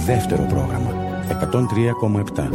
δεύτερο πρόγραμμα 103,7.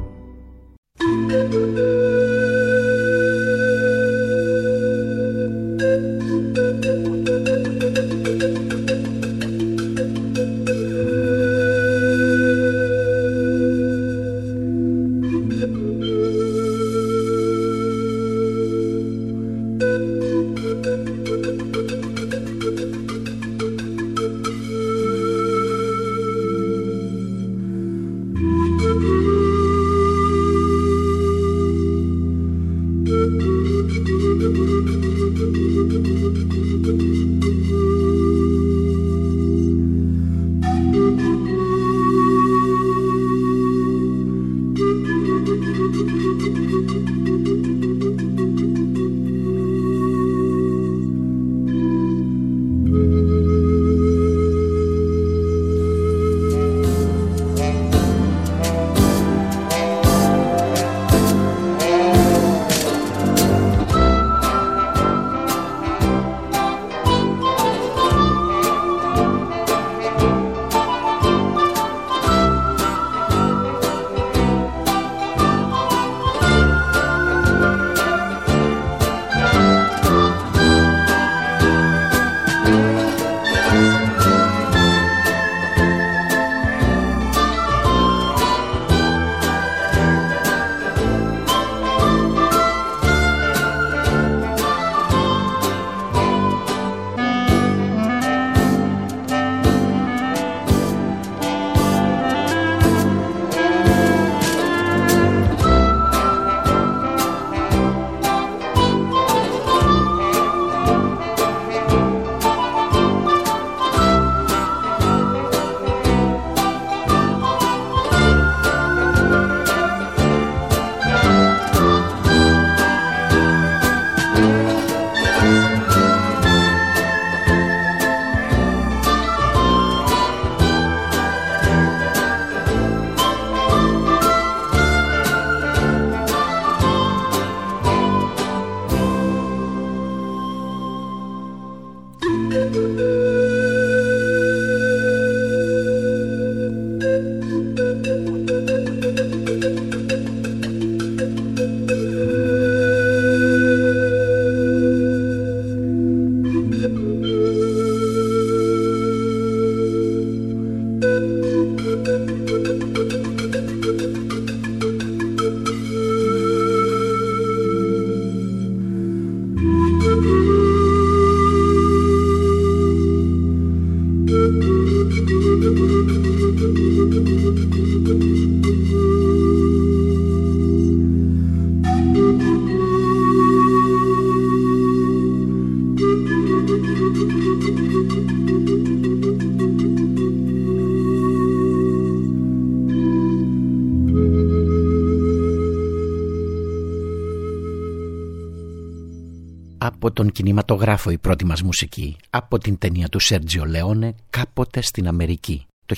Από τον κινηματογράφο η πρώτη μας μουσική, από την ταινία του Σέρτζιο Λεόνε, κάποτε στην Αμερική, το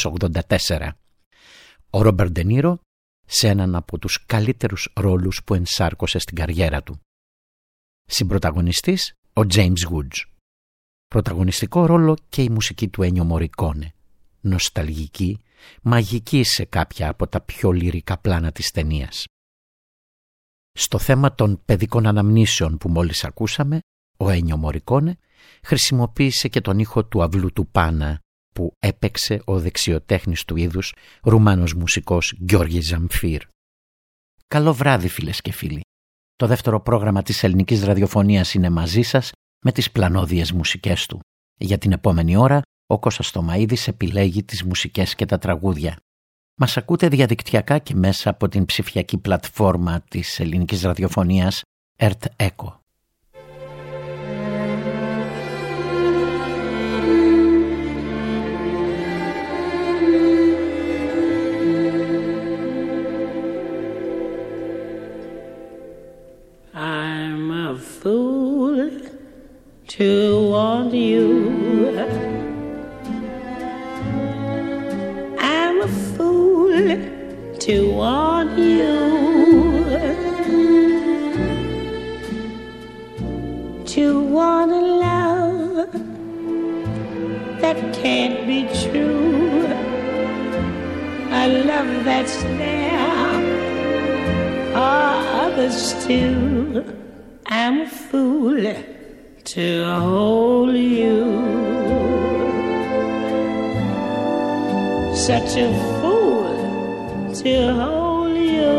1984. Ο Ρόμπερτ Ντε Νίρο σε έναν από τους καλύτερους ρόλους που ενσάρκωσε στην καριέρα του. Συμπρωταγωνιστής ο James Woods. Πρωταγωνιστικό ρόλο και η μουσική του Ένιο Μορικόνε. Νοσταλγική, μαγική σε κάποια από τα πιο λυρικά πλάνα της ταινίας. Στο θέμα των παιδικών αναμνήσεων που μόλις ακούσαμε, ο Ένιο Μορικόνε χρησιμοποίησε και τον ήχο του αυλού του Πάνα που έπαιξε ο δεξιοτέχνης του είδους Ρουμάνος μουσικός Γιώργης Ζαμφίρ. Καλό βράδυ φίλες και φίλοι. Το δεύτερο πρόγραμμα της ελληνικής ραδιοφωνίας είναι μαζί σας με τις πλανόδιες μουσικές του. Για την επόμενη ώρα ο Κώστας Τωμαΐδης επιλέγει τις μουσικές και τα τραγούδια. Μας ακούτε διαδικτυακά και μέσα από την ψηφιακή πλατφόρμα της ελληνικής ραδιοφωνίας Earth Echo. I'm a fool to want you. I'm a fool to want you. To want a love that can't be true. a love that's there for others too. I'm a fool to hold you. Such a fool to hold you.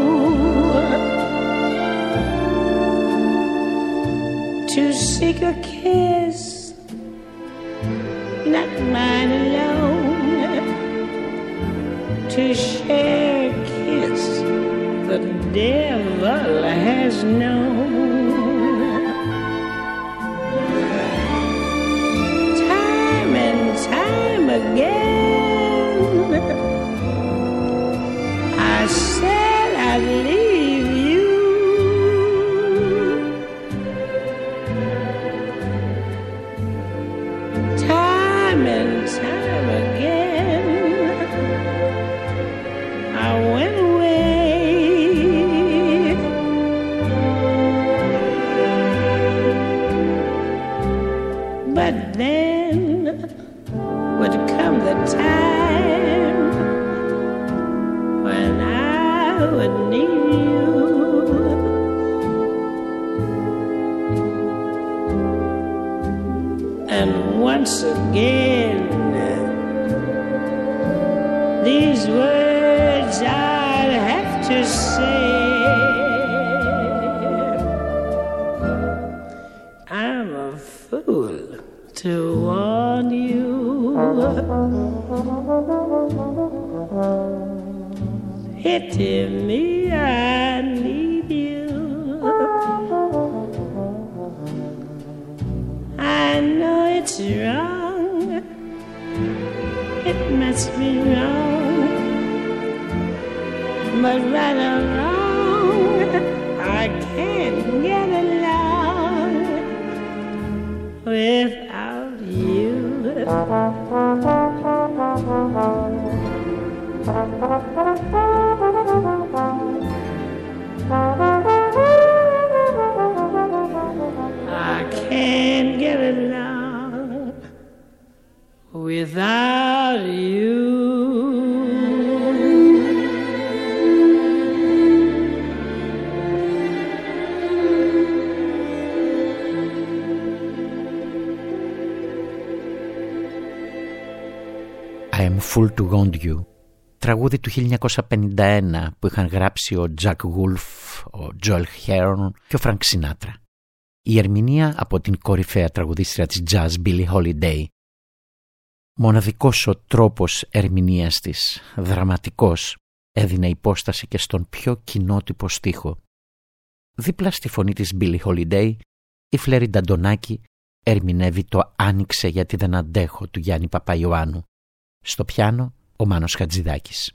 To seek a kiss, not mine alone. To share a kiss the devil has known. Time and time again I said I'd leave you. Time and time again I went away. But then would come the time when I would need you. And once again these words I'd have to say. I'm a fool to warn you. Pity me, I need you. I know it's wrong. It must be wrong. But right or wrong, I can't get along without you. I can't get along without you. I am full to want you, τραγούδι του 1951 που είχαν γράψει ο Jack Wolf, ο Joel Heron και ο Frank Sinatra. Η ερμηνεία από την κορυφαία τραγουδίστρια της jazz Billie Holiday. Μοναδικός ο τρόπος ερμηνείας της, δραματικός, έδινε υπόσταση και στον πιο κοινότυπο στίχο. Δίπλα στη φωνή της Billie Holiday, η Φλέρι Νταντονάκη ερμηνεύει το «Άνοιξε γιατί δεν αντέχω» του Γιάννη Παπαϊωάννου. Στο πιάνο ο Μάνος Χατζηδάκης.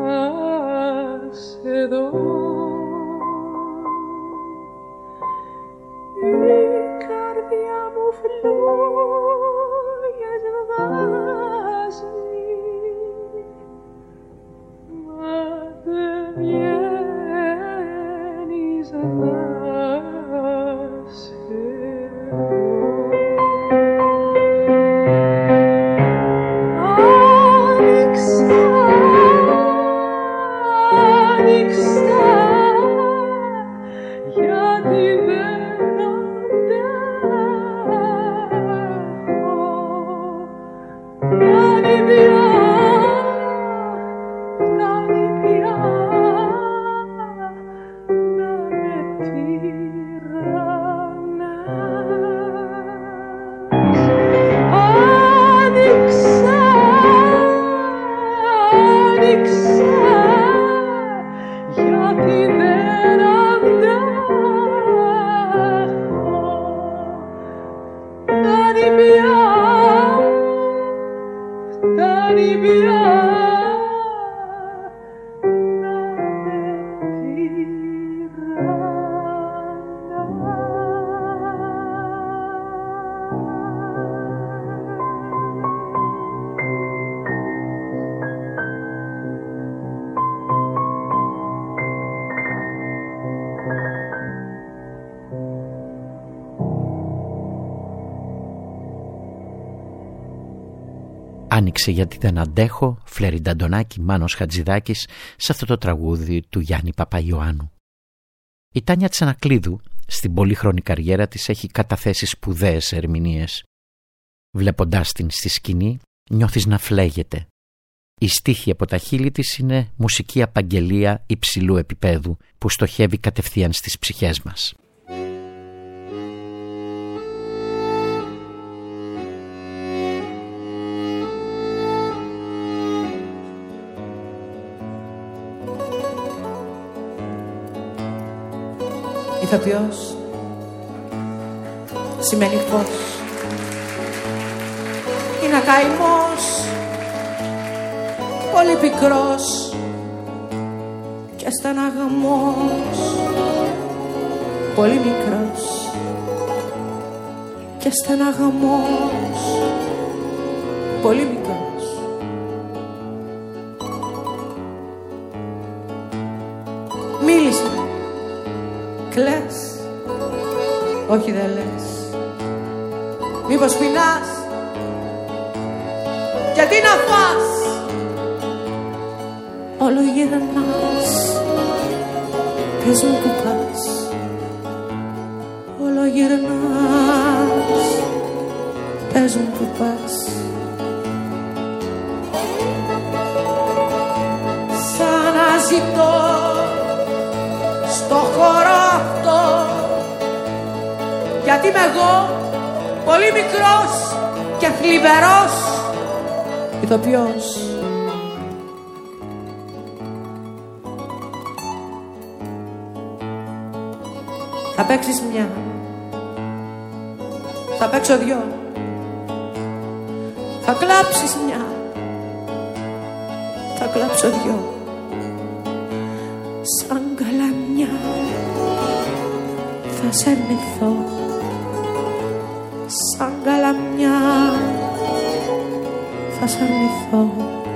σε δω. Η καρδιά μου φλόγες βάζει, μα δεν βγαίνεις να σε δω. Άνοιξα, γιατί δεν Άνοιξε γιατί δεν αντέχω, Φλέριντα Αντωνάκη, Μάνος Χατζηδάκης, σε αυτό το τραγούδι του Γιάννη Παπαϊωάννου. Η Τάνια Τσανακλείδου στην πολύχρονη καριέρα της έχει καταθέσει σπουδαίες ερμηνείες. Βλέποντάς την στη σκηνή νιώθεις να φλέγεται. Η στίχη από τα χείλη της είναι μουσική απαγγελία υψηλού επίπεδου που στοχεύει κατευθείαν στις ψυχές μας. Ηθοποιός σημαίνει φως. Είναι ακαημός, πολύ πικρός και στεναγμός, πολύ μικρός και στεναγμός, πολύ μικρός. Μίλησε. Κλαις, όχι δεν λες. Μήπως πεινάς, γιατί να φας. Όλο γυρνάς, πες μου που πας. Όλο γυρνάς, πες μου που πας. Σαν να ζητώ στο χώρο αυτό, γιατί είμαι εγώ πολύ μικρός και θλιβερός ηθοποιός. Θα παίξεις μια, θα παίξω δυο, θα κλάψεις μια, θα κλάψω δυο. Σαν καλαμιά θα σε αρνηθώ, σαν καλαμιά θα σε αρνηθώ.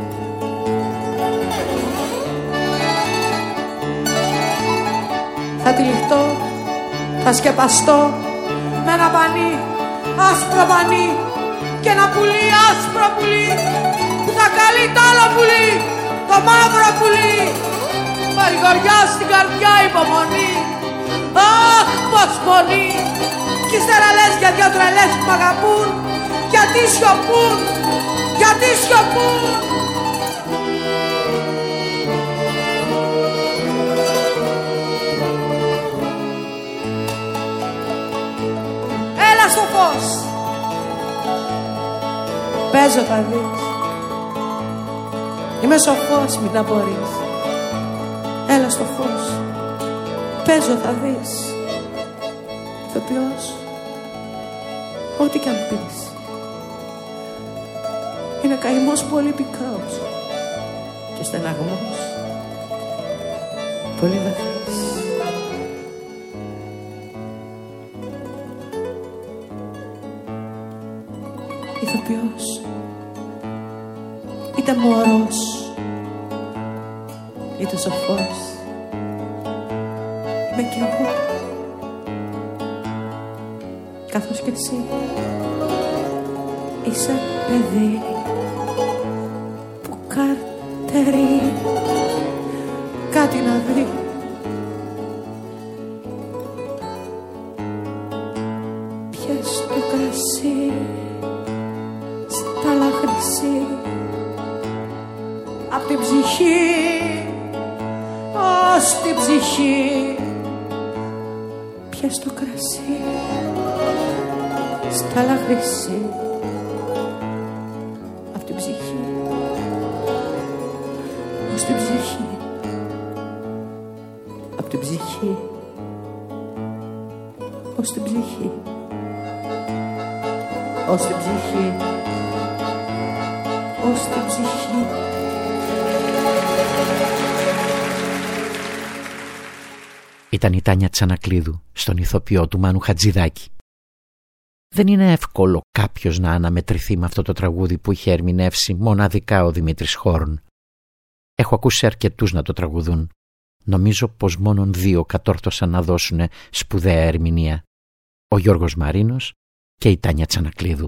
Θα τυλιχτώ, θα σκεπαστώ με ένα πανί, άσπρο πανί και ένα πουλί, άσπρο πουλί που θα καλεί το άλλο πουλί, το μαύρο πουλί. Παρηγοριά στην καρδιά, υπομονή. Αχ, πως πονεί. Κι ύστερα λες για δυο τρελές που μ' αγαπούν. Γιατί σιωπούν, γιατί σιωπούν. Έλα στο φως. Παίζω θα δεις. Είμαι σοφός, μην απορείς. Έλα στο φως, παίζω θα δεις. Ηθοποιός, ό,τι κι αν πεις. Είναι καημός πολύ πικρός και στεναγμός πολύ βαθύς. Ηθοποιός, είτε μωρός, είτε σοφός, είμαι κι εγώ, καθώς κι εσύ είσαι παιδί που καρτερεί κάτι να δει. Πιες το κρασί στα λαχρυσί απ' την ψυχή ως την ψυχή. Πιες το κρασί στα λαχρυσί απ' την ψυχή ως την ψυχή. Απ' την ψυχή ως την ψυχή. Ως την ψυχή, ως την ψυχή. Ήταν η Τάνια Τσανακλείδου στον ηθοποιό του Μάνου Χατζηδάκη. Δεν είναι εύκολο κάποιος να αναμετρηθεί με αυτό το τραγούδι που είχε ερμηνεύσει μοναδικά ο Δημήτρης Χόρν. Έχω ακούσει αρκετούς να το τραγουδούν. Νομίζω πως μόνον 2 κατόρθωσαν να δώσουν σπουδαία ερμηνεία. Ο Γιώργος Μαρίνος και η Τάνια Τσανακλείδου.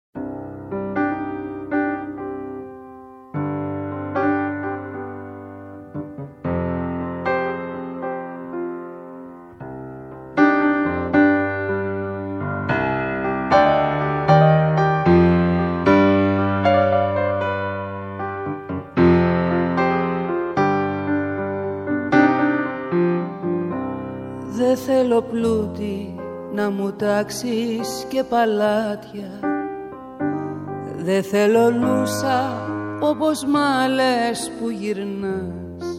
Δεν θέλω πλούτη να μου τάξεις και παλάτια. Δεν θέλω λούσα όπως μάλες που γυρνάς.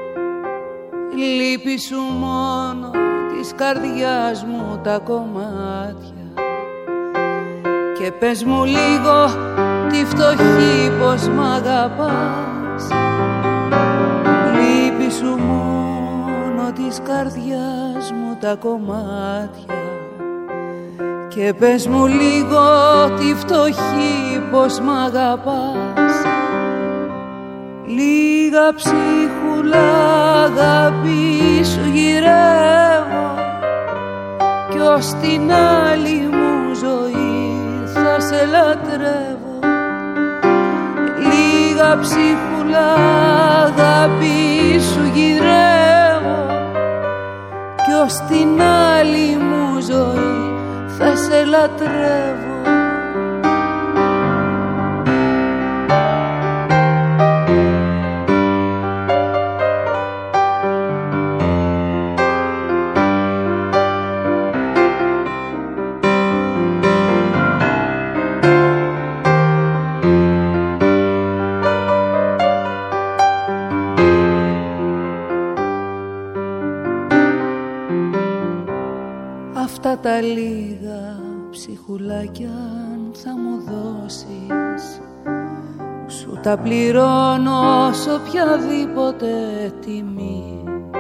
Λύπη σου μόνο της καρδιάς μου τα κομμάτια. Και πες μου λίγο τη φτωχή πως μ' αγαπάς. Λύπη σου μόνο της καρδιάς μου τα κομμάτια. Και πες μου λίγο τη φτωχή πως μ' αγαπάς. Λίγα ψίχουλα αγάπη σου γυρεύω κι ως την άλλη μου ζωή θα σε λατρεύω. Λίγα ψίχουλα αγάπη σου γυρεύω κι ως την άλλη μου ζωή θα σε λατρεύω. Αυτά τα λίγα ψυχουλάκια αν θα μου δώσεις, σου τα πληρώνω σ' οποιαδήποτε τιμή.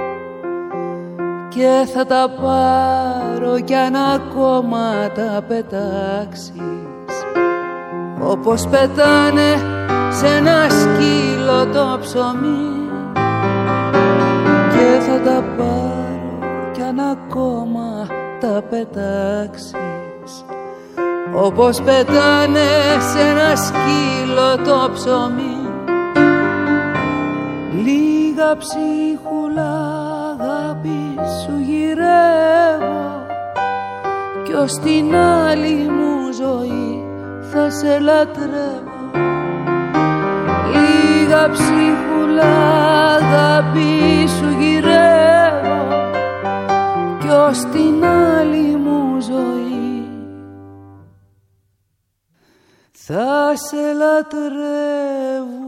Και θα τα πάρω κι αν ακόμα τα πετάξεις, όπως πετάνε σε ένα σκύλο το ψωμί. Και θα τα πάρω κι αν ακόμα τα πετάξεις, όπως πετάνε σε ένα σκύλο το ψωμί. Λίγα ψίχουλα αγάπη σου γυρεύω κι ως την άλλη μου ζωή θα σε λατρεύω. Λίγα ψίχουλα αγάπη σου γυρεύω κι ως την άλλη μου ζωή θα σε λατρεύω.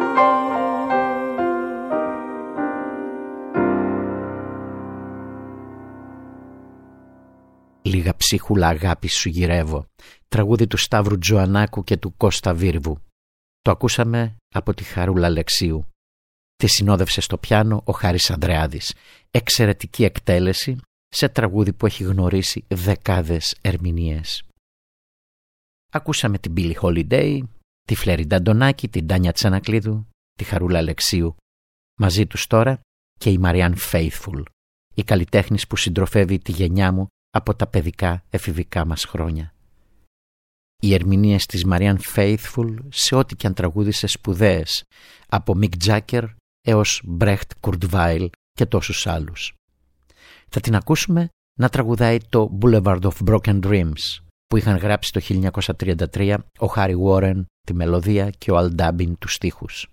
Λίγα ψίχουλα αγάπη σου γυρεύω, τραγούδι του Σταύρου Τζοαννάκου και του Κώστα Βίρβου. Το ακούσαμε από τη Χαρούλα Αλεξίου. Τη συνόδευσε στο πιάνο ο Χάρης Ανδρεάδης. Εξαιρετική εκτέλεση σε τραγούδι που έχει γνωρίσει δεκάδες ερμηνείες. Ακούσαμε την Μπίλι Holiday, τη Φλέριντα Αντωνάκη, την Τάνια Τσανακλείδου, τη Χαρούλα Αλεξίου. Μαζί τους τώρα και η Μαριάν Faithfull, η καλλιτέχνης που συντροφεύει τη γενιά μου από τα παιδικά εφηβικά μας χρόνια. Οι ερμηνείες της Μαριάν Faithfull σε ό,τι και αν τραγούδισε σπουδαίες, από Μικ Τζάκερ έως Μπρέχτ Κουρτβάιλ και τόσους άλλους. Θα την ακούσουμε να τραγουδάει το Boulevard of Broken Dreams που είχαν γράψει το 1933 ο Χάρι Βόρεν τη μελωδία και ο Αλ Ντάμπιν τους στίχους.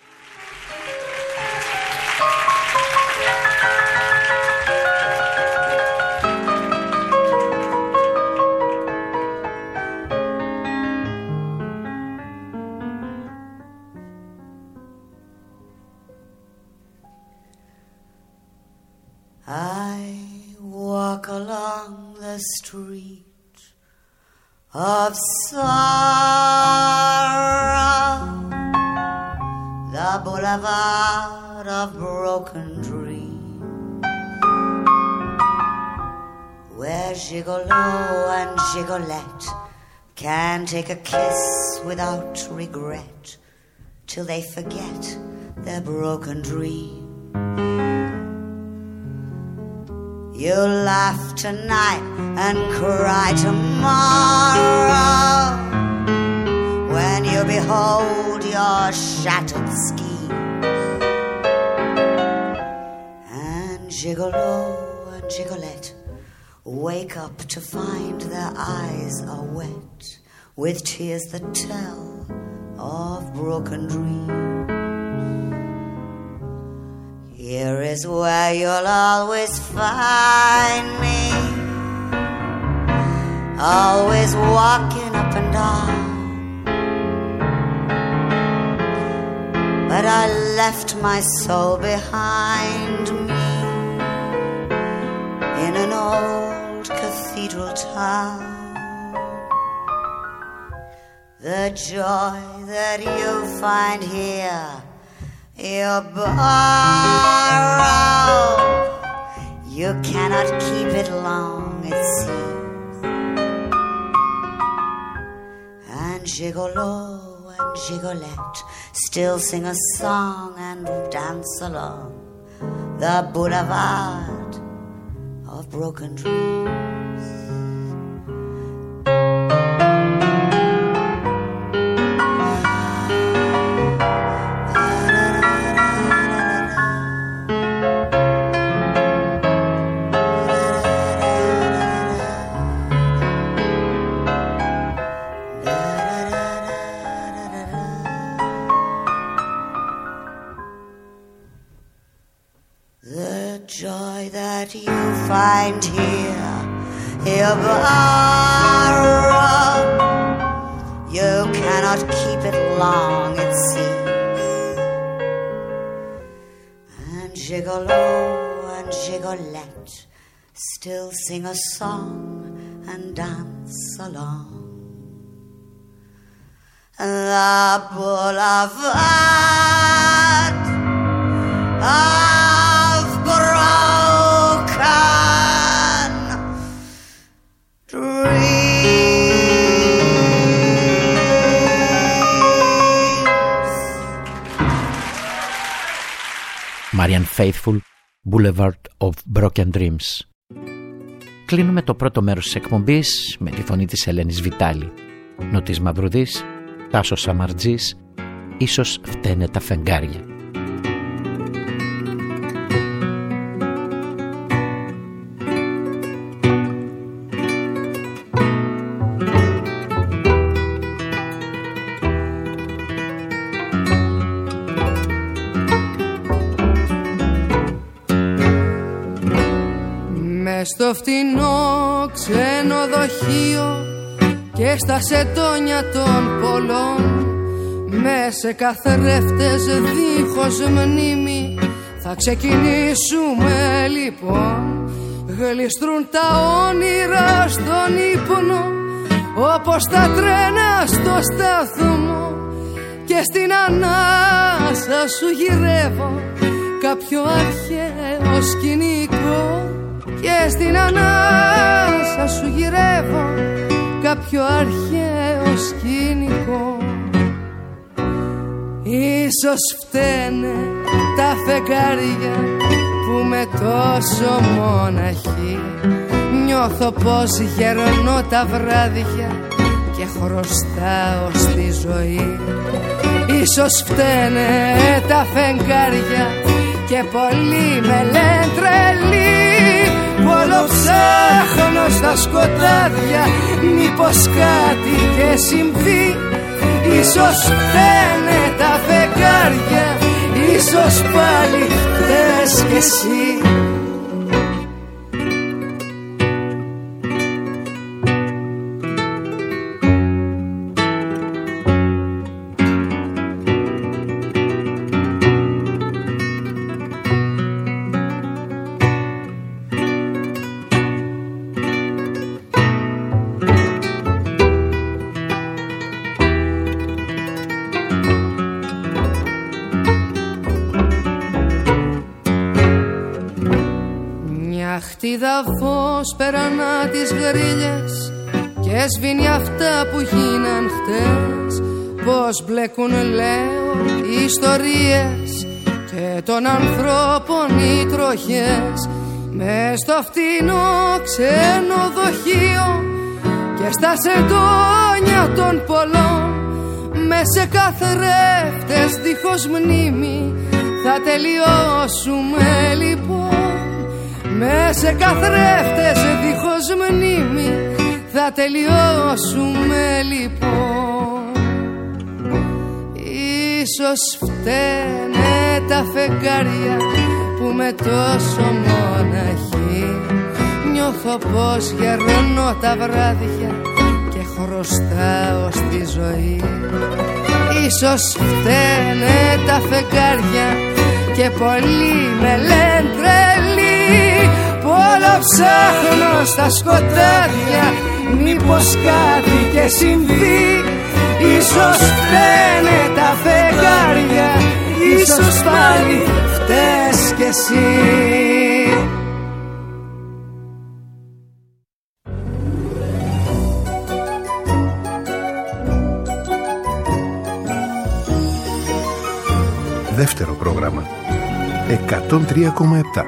I walk along the street of sorrow, the boulevard of broken dreams, where gigolo and gigolette can take a kiss without regret till they forget their broken dream. You laugh tonight and cry tomorrow when you behold your shattered scheme. And gigolo and gigolette wake up to find their eyes are wet with tears that tell of broken dreams. Here is where you'll always find me, always walking up and down. But I left my soul behind me in an old cathedral town. The joy that you find here you borrow, you cannot keep it long, it seems. And gigolo and gigolette still sing a song and dance along the boulevard of broken dreams. Find here, you borrow, you cannot keep it long, it seems. And gigolo and gigolette still sing a song and dance along the boulevard of broken dreams. Marian Faithfull, Boulevard of Broken Dreams. Κλείνουμε το πρώτο μέρος της εκπομπής με τη φωνή της Ελένης Βιτάλη. Νοτής Μαυρουδής, Τάσος Σαμαρτζής, ίσως φταίνε τα φεγγάρια. Στο φτηνό ξενοδοχείο και στα σετόνια των πολλών, με σε καθρέφτες δίχως μνήμη θα ξεκινήσουμε λοιπόν. Γλιστρούν τα όνειρα στον ύπνο όπως τα τρένα στο σταθμό και στην ανάσα σου γυρεύω κάποιο αρχαίο σκηνικό. Και στην ανάσα σου γυρεύω κάποιο αρχαίο σκηνικό. Ίσως φταίνε τα φεγγάρια που με τόσο μοναχή νιώθω πως γερνώ τα βράδια και χρωστάω στη ζωή. Ίσως φταίνε τα φεγγάρια και πολλοί με λένε τρελή. Όλο ψάχνω στα σκοτάδια μήπως κάτι και συμβεί. Ίσως φταίνε τα φεγγάρια, ίσως πάλι φταίς κι εσύ. Χτίδα φως περανά τις γρίλες και σβήνει αυτά που γίναν χτες. Πως μπλέκουν λέω οι ιστορίες και των ανθρώπων οι τροχές μες στο φτηνό ξενοδοχείο και στα σεντόνια των πολλών. Μες σε καθρέφτες δίχως μνήμη θα τελειώσουμε λοιπόν. Μες σε καθρέφτες δίχως μνήμη θα τελειώσουμε λοιπόν. Ίσως φταίνε τα φεγγάρια που με τόσο μοναχή νιώθω πως γερνώ τα βράδια και χρωστάω στη ζωή. Ίσως φταίνε τα φεγγάρια και πολλοί με λένε τρελή. Όλο ψάχνω στα σκοτάδια μήπως κάτι και συμβεί. Ίσως φταίνε τα φεγγάρια, ίσως πάλι φταίς κι εσύ. Δεύτερο πρόγραμμα 103,7.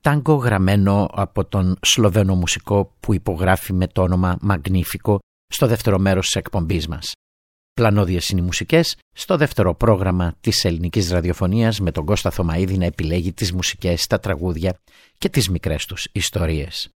τάγκο γραμμένο από τον Σλοβαίνο μουσικό που υπογράφει με το όνομα Magnifico στο δεύτερο μέρος της εκπομπής μας. Πλανώδιες είναι οι μουσικές στο δεύτερο πρόγραμμα της ελληνικής ραδιοφωνίας, με τον Κώστα Θωμαίδη να επιλέγει τις μουσικές, τα τραγούδια και τις μικρές τους ιστορίες.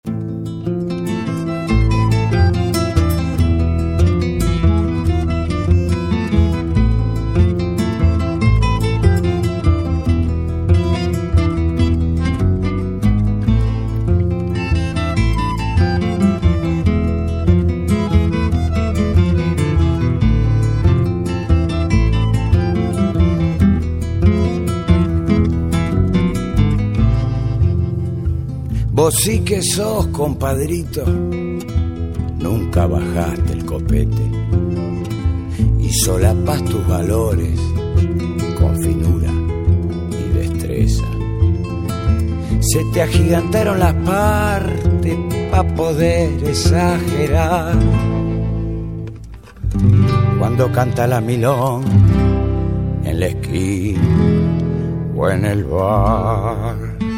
Vos sí que sos, compadrito, nunca bajaste el copete y solapás tus valores con finura y destreza. Se te agigantaron las partes pa' poder exagerar. Cuando canta la milonga en la esquina o en el bar.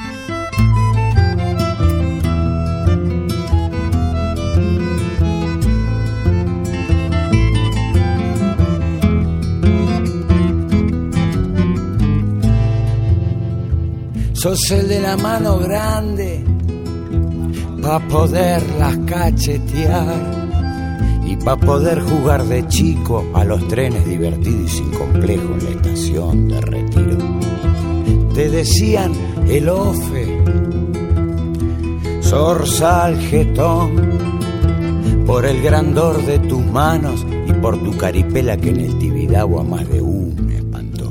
Sos el de la mano grande pa' poderlas cachetear y pa' poder jugar de chico a los trenes divertidos y sin complejo en la estación de retiro. Te decían el ofe, zorzal jetón, por el grandor de tus manos y por tu caripela que en el Tibidabo a más de uno espantó.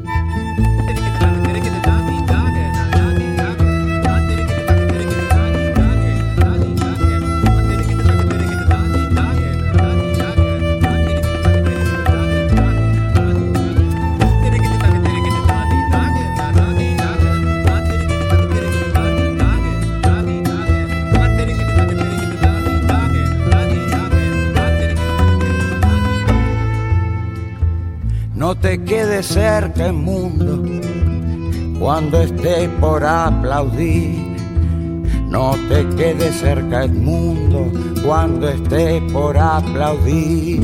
No te quedes cerca el mundo cuando esté por aplaudir. No te quedes cerca el mundo cuando esté por aplaudir.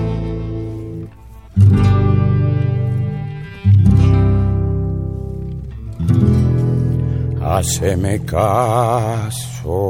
Haceme caso.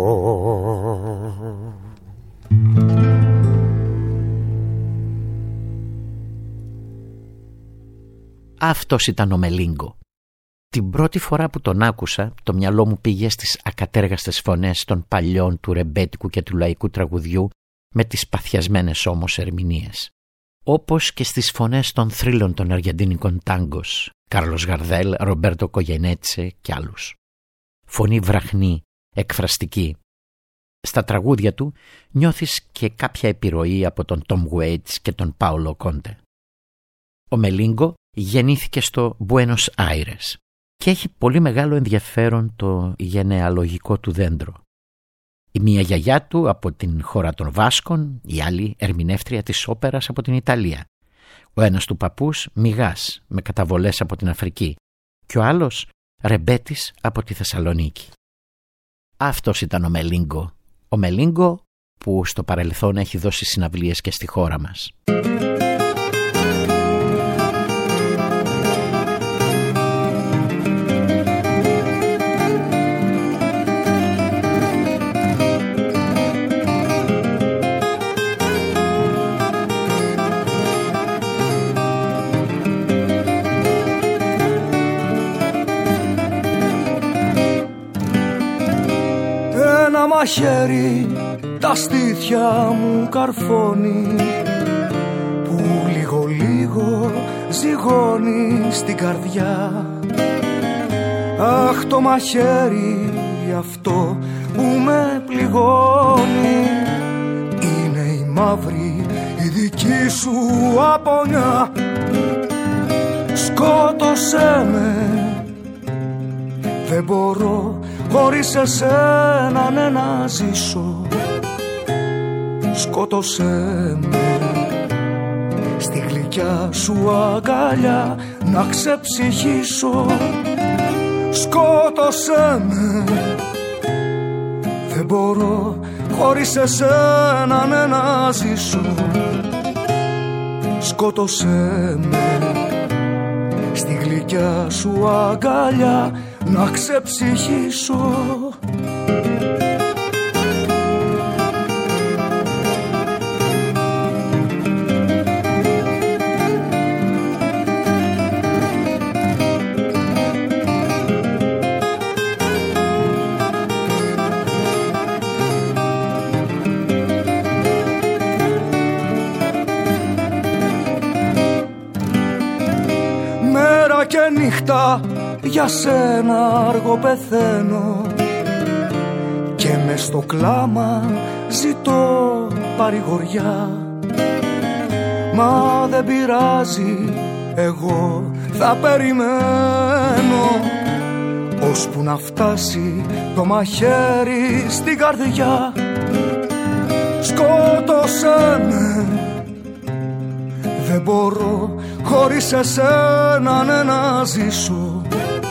Αυτός ήταν ο Μελίνγκο. Την πρώτη φορά που τον άκουσα, το μυαλό μου πήγε στις ακατέργαστες φωνές των παλιών του ρεμπέτικου και του λαϊκού τραγουδιού, με τις παθιασμένες όμως ερμηνείες. Όπως και στις φωνές των θρύλων των αργεντίνικων τάγκος, Κάρλος Γαρδέλ, Ρομπέρτο Κογενέτσε και άλλους. Φωνή βραχνή, εκφραστική. Στα τραγούδια του νιώθεις και κάποια επιρροή από τον Τόμ Γουέιτς και τον Πάολο Κόντε. Ο Μελίνγκο γεννήθηκε στο Μπουένος Άιρες και έχει πολύ μεγάλο ενδιαφέρον το γενεαλογικό του δέντρο. Η μία γιαγιά του από την χώρα των Βάσκων, η άλλη ερμηνεύτρια της όπερας από την Ιταλία. Ο ένας του παππούς μυγάς με καταβολές από την Αφρική και ο άλλος ρεμπέτης από τη Θεσσαλονίκη. Αυτός ήταν ο Μελίνγκο. Ο Μελίνγκο που στο παρελθόν έχει δώσει συναυλίες και στη χώρα μας. Ένα μαχαίρι τα στήθια μου καρφώνει, που λίγο λίγο ζυγώνει στην καρδιά. Αχ, το μαχαίρι αυτό που με πληγώνει είναι η μαύρη η δική σου απονιά. Σκότωσέ με, δεν μπορώ χωρίς εσένα ναι να ζήσω. Σκότωσέ με, στη γλυκιά σου αγκαλιά να ξεψυχήσω. σκότωσέ με. Δεν μπορώ χωρίς εσένα ναι να ζήσω. Σκότωσέ με στη γλυκιά σου αγκαλιά να ξεψυχήσω. Και νύχτα για σένα αργό πεθαίνω και μες στο κλάμα ζητώ παρηγοριά. Μα δεν πειράζει, εγώ θα περιμένω ώσπου να φτάσει το μαχαίρι στην καρδιά. Σκότωσέ με, δεν μπορώ χωρίς εσένα ναι να ζήσω.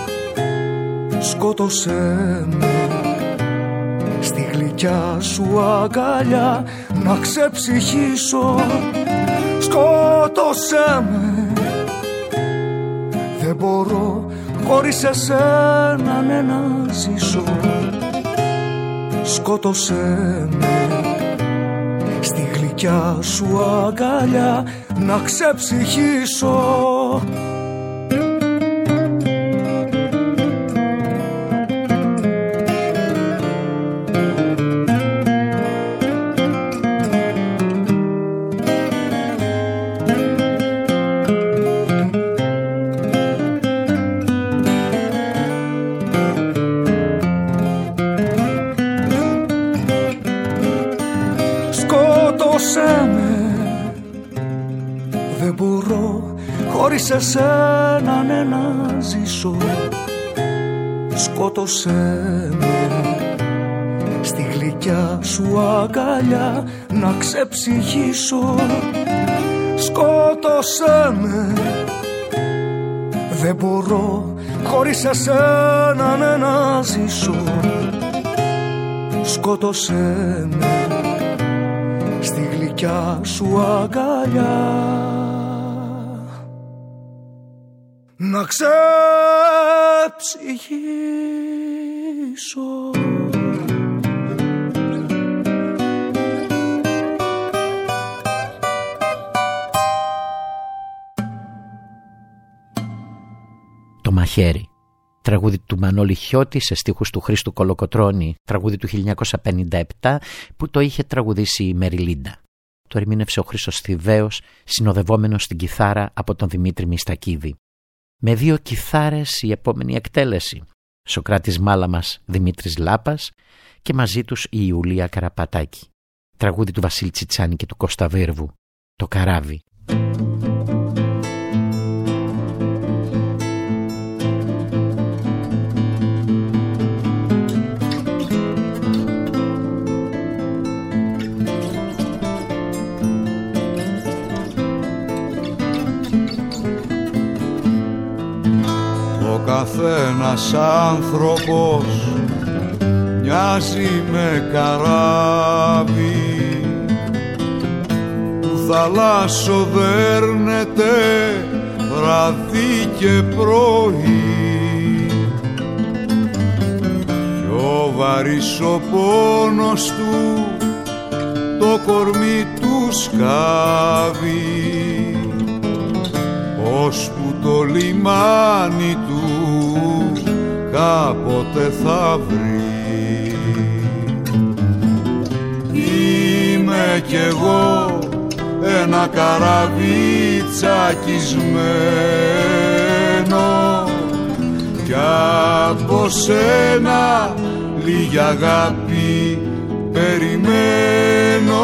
Σκότωσέ με στη γλυκιά σου αγκαλιά να ξεψυχήσω. Σκότωσέ με, δεν μπορώ χωρίς εσένα ναι να ζήσω. Σκότωσέ με στη γλυκιά σου αγκαλιά να ξεψυχήσω. Σκότωσέ με, δεν μπορώ χωρίς εσένα ναι να ζήσω. Σκότωσέ με στη γλυκιά σου αγκαλιά να ξεψυχήσω. Σκότωσέ με, δεν μπορώ χωρίς εσένα ναι να ζήσω. Σκότωσέ με στη γλυκιά σου αγκαλιά να ξεψυχήσω. Το μαχαίρι, τραγούδι του Μανώλη Χιώτη σε στίχους του Χρήστου Κολοκοτρώνη, τραγούδι του 1957 που το είχε τραγουδήσει η Μεριλίντα. Το ερμήνευσε ο Χρήστος Θηβαίος, συνοδευόμενος στην κιθάρα από τον Δημήτρη Μιστακίδη. Με 2 κιθάρες η επόμενη εκτέλεση, Σωκράτης Μάλαμας, Δημήτρης Λάπας και μαζί τους η Ιουλία Καραπατάκη. Τραγούδι του Βασίλη Τσιτσάνη και του Κώστα Βίρβου, το Καράβι. Ο καθένας άνθρωπος μοιάζει με καράβι που θαλάσσο δέρνεται βράδυ και πρωί. Πιο βαρύς ο πόνος του, το κορμί του σκάβει, ώσπου το λιμάνι του κάποτε θα βρει. Είμαι κι εγώ ένα καράβι τσακισμένο κι από σένα λίγη αγάπη περιμένω.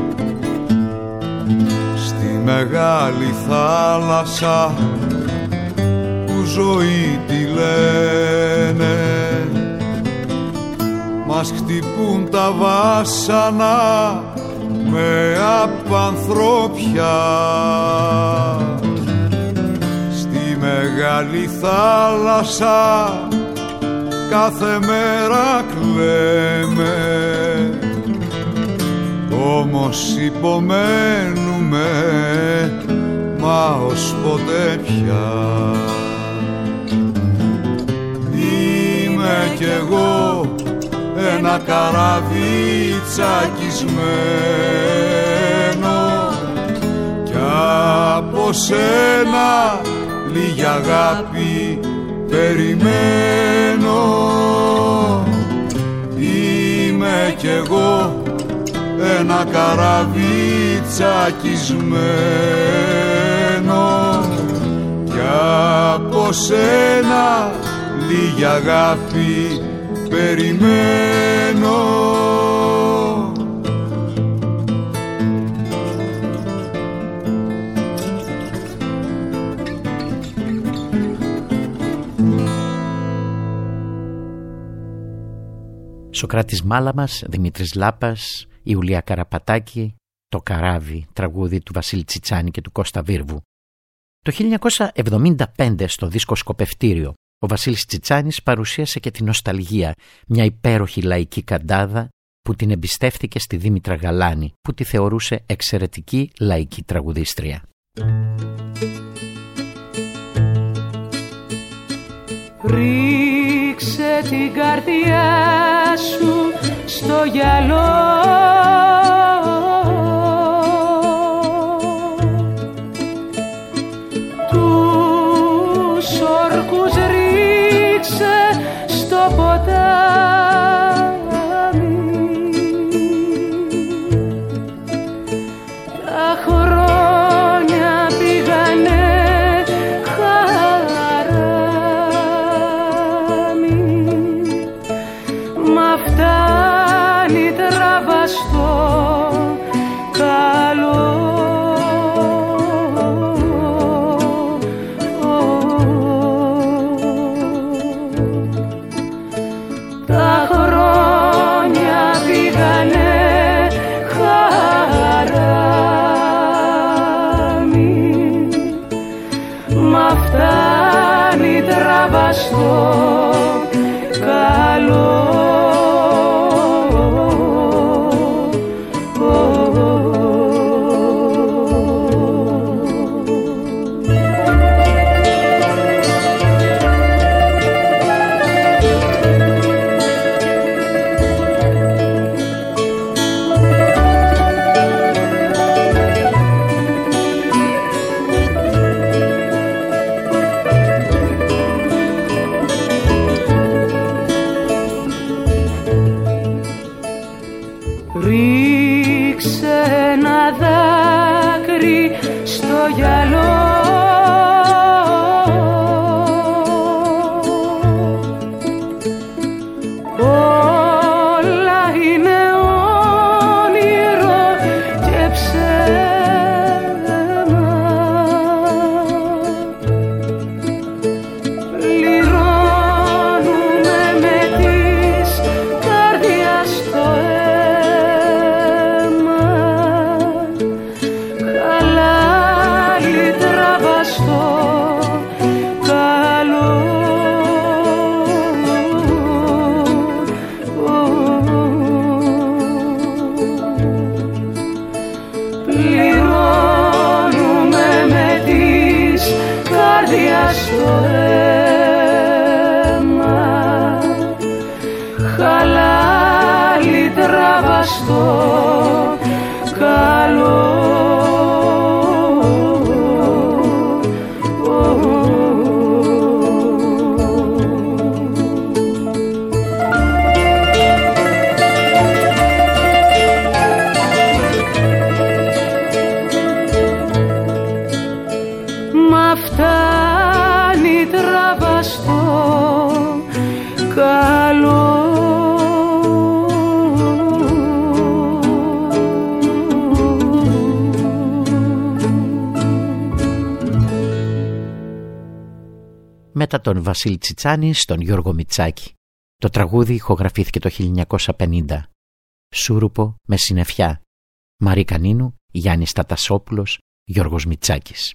Στη μεγάλη θάλασσα ζωή τη λένε. Μας χτυπούν τα βάσανα με απανθρωπιά. Στη μεγάλη θάλασσα κάθε μέρα κλαίμε, όμως υπομένουμε, μα ως ποτέ πια. Είμαι κι εγώ ένα καράβι τσακισμένο κι από σένα λίγη αγάπη περιμένω. Είμαι κι εγώ ένα καράβι τσακισμένο κι από σένα λίγη αγάπη περιμένω. Σοκράτης Μάλαμας, Δημήτρης Λάπας, Ιουλία Καραπατάκη, το Καράβι, τραγούδι του Βασίλη Τσιτσάνη και του Κώστα Βίρβου. Το 1975 στο δίσκο Σκοπευτήριο ο Βασίλης Τσιτσάνης παρουσίασε και την Νοσταλγία, μια υπέροχη λαϊκή καντάδα που την εμπιστεύτηκε στη Δήμητρα Γαλάνη, που τη θεωρούσε εξαιρετική λαϊκή τραγουδίστρια. Ρίξε την καρδιά σου στο γυαλό, τους όρκους ρίξε στο ποτάμι, τα χρόνια πήγανε φτάνει τραβαστό καλό. Τα χρόνια πήγανε χαράμι, μα φτάνει τραβαστό καλό. μετά τον Βασίλη Τσιτσάνη στον Γιώργο Μητσάκη. Το τραγούδι ηχογραφήθηκε το 1950. Σούρουπο με συννεφιά. Μαρή Κανίνου, Γιάννης Τατασόπουλος, Γιώργος Μητσάκης.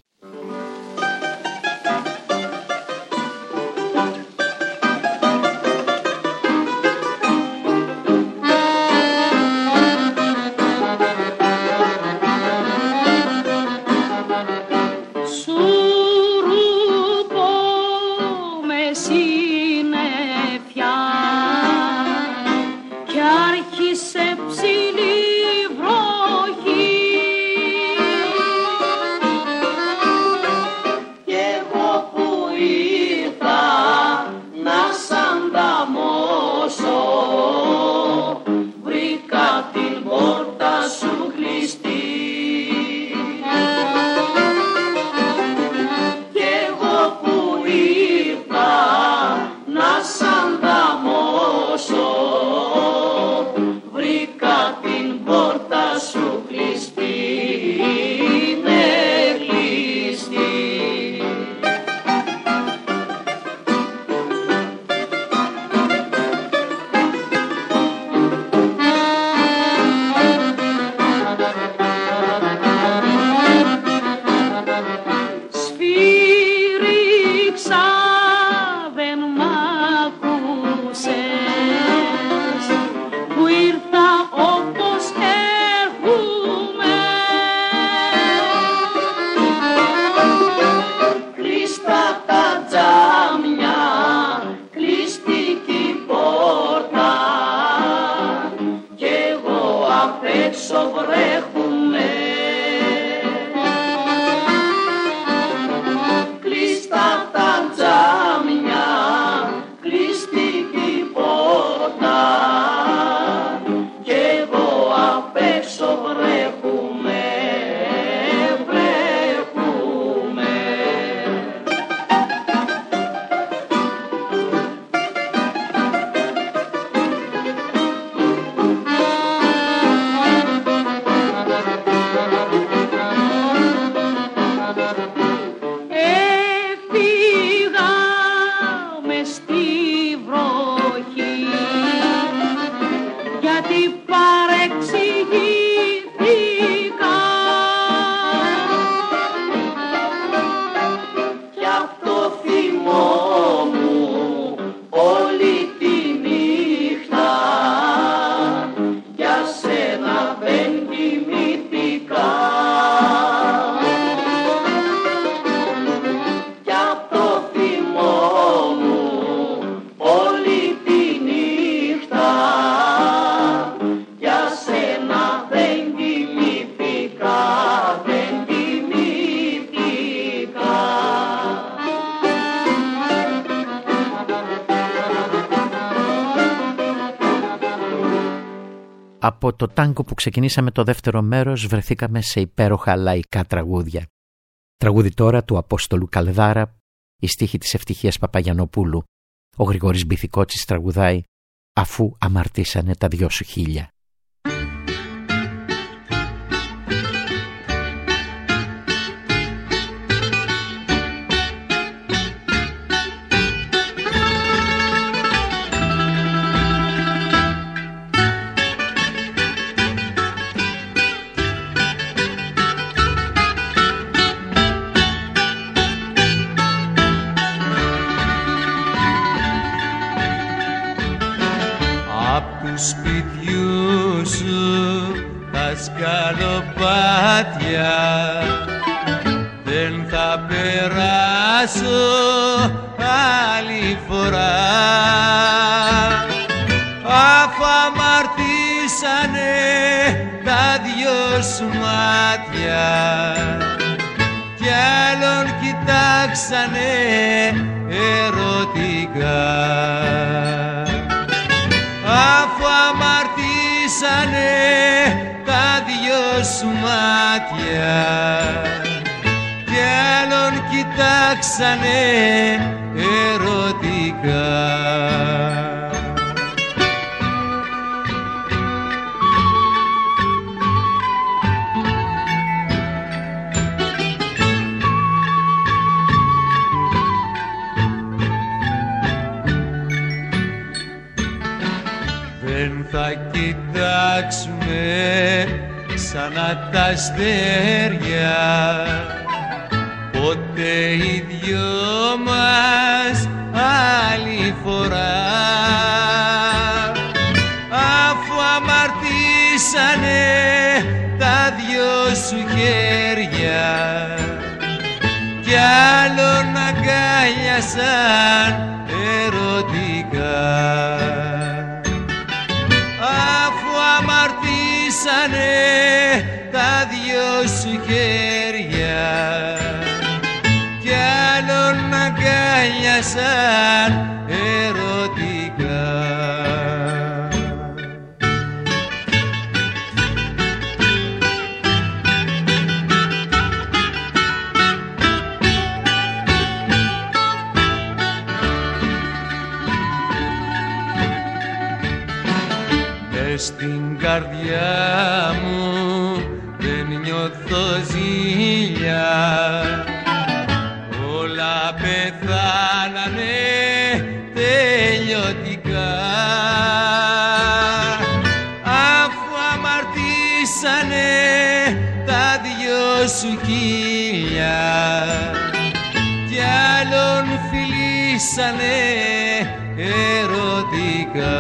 Από το τάγκο που ξεκινήσαμε το δεύτερο μέρος βρεθήκαμε σε υπέροχα λαϊκά τραγούδια. Τραγούδι τώρα του Απόστολου Καλδάρα, η στίχη της Ευτυχίας Παπαγιαννοπούλου. Ο Γρηγόρης Μπιθικότσης τραγουδάει «Αφού αμαρτήσανε τα δυο σου χίλια». Σπιτιού σου τα σκαλοπάτια δεν θα περάσω άλλη φορά, αφού αμαρτήσανε τα δυο σου μάτια κι άλλον κοιτάξανε ερωτικά. Αφού αμαρτήσανε τα δυο σου μάτια κι άλλον κοιτάξανε ερωτικά. κοιτάξουμε ξανά τα αστέρια, ποτέ οι δυο μας άλλη φορά, αφού αμαρτήσανε τα δυο σου χέρια κι άλλον αγκάλιασαν ερωτικά, αφού αμαρτήσανε τα δυο σου χέρια κι άλλον αγκάλιασαν ερωτικά. Στην καρδιά μου δεν νιώθω ζήλια, όλα πεθάνανε τελειωτικά, αφού αμαρτήσανε τα δυο σου χείλια κι άλλον φιλήσανε ερωτικά.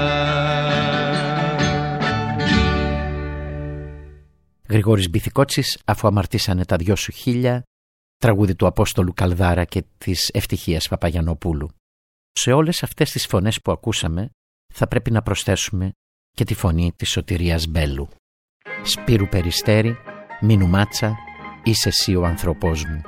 Γρηγόρης Μπιθικότσης, αφού αμαρτήσανε τα δυο σου χείλια, τραγούδι του Απόστολου Καλδάρα και της Ευτυχίας Παπαγιαννοπούλου. Σε όλες αυτές τις φωνές που ακούσαμε θα πρέπει να προσθέσουμε και τη φωνή της Σωτηρίας Μπέλου. Σπύρου Περιστέρη, Μίνου Μάτσα, είσαι εσύ ο άνθρωπός μου.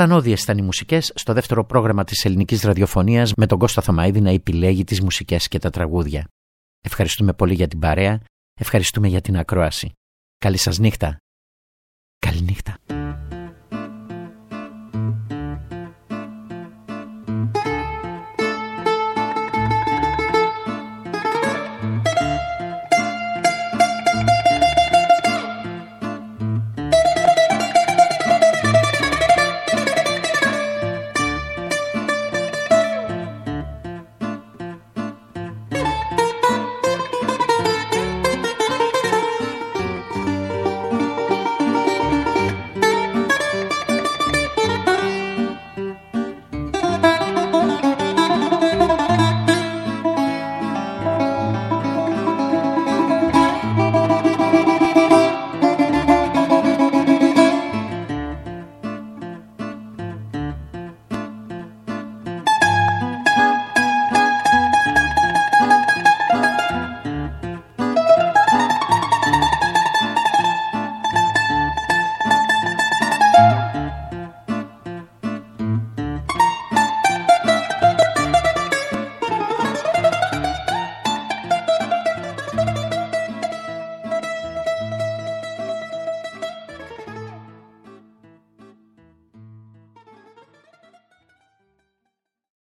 Πλανόδιες ήταν οι μουσικές στο δεύτερο πρόγραμμα της ελληνικής ραδιοφωνίας με τον Κώστα Θωμαίδη να επιλέγει τις μουσικές και τα τραγούδια. Ευχαριστούμε πολύ για την παρέα, ευχαριστούμε για την ακρόαση. Καλή σας νύχτα. Καληνύχτα.